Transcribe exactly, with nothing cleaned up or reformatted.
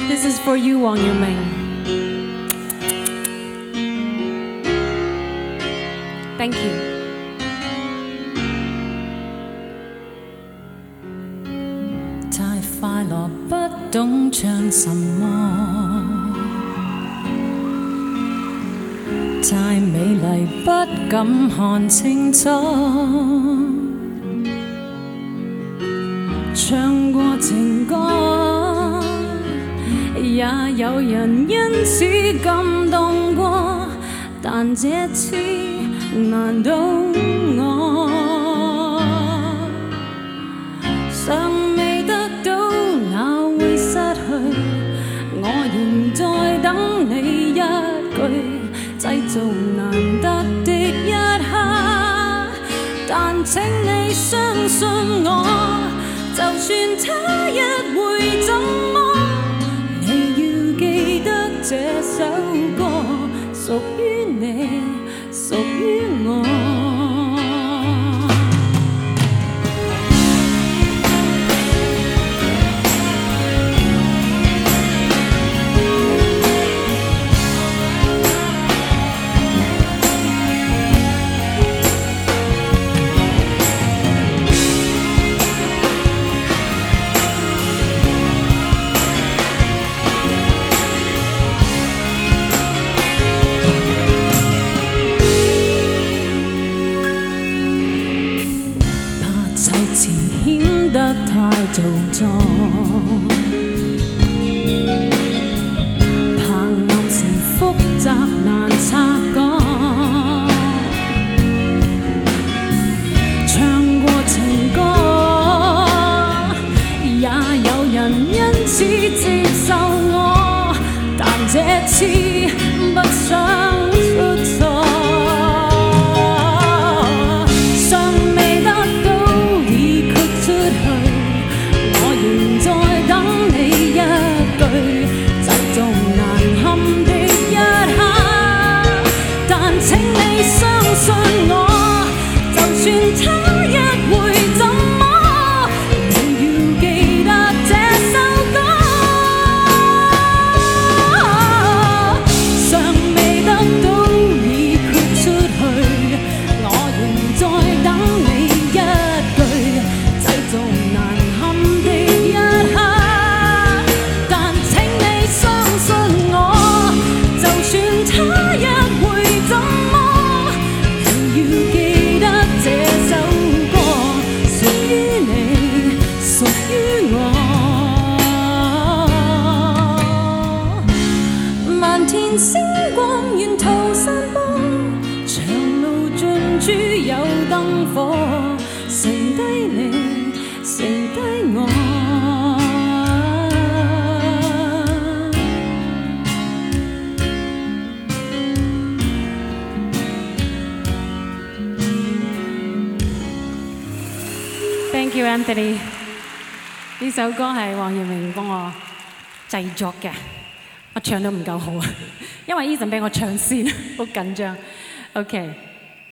This is for you, 黃耀明。Thank you。 太快樂不懂唱什麼，太美麗不敢看清楚，唱過情歌，也有人因此感動過，但這次難到我，尚未得到那會失去，我仍在等你一句，製造難得的一刻，但請你相信我，就算他日會怎麼，你要記得這首歌屬於你，屬於我。顯得太做作，怕暗示複雜難察覺，唱過情歌，也有人因此接受我，但這次不想出錯。星光沿途散播，長路盡處有燈火，剩低你，剩低我。 Thank you, Anthony。呢首歌係黃耀明幫我製作嘅。我唱得唔夠好啊，因為 Eason 俾我唱先，好緊張。OK。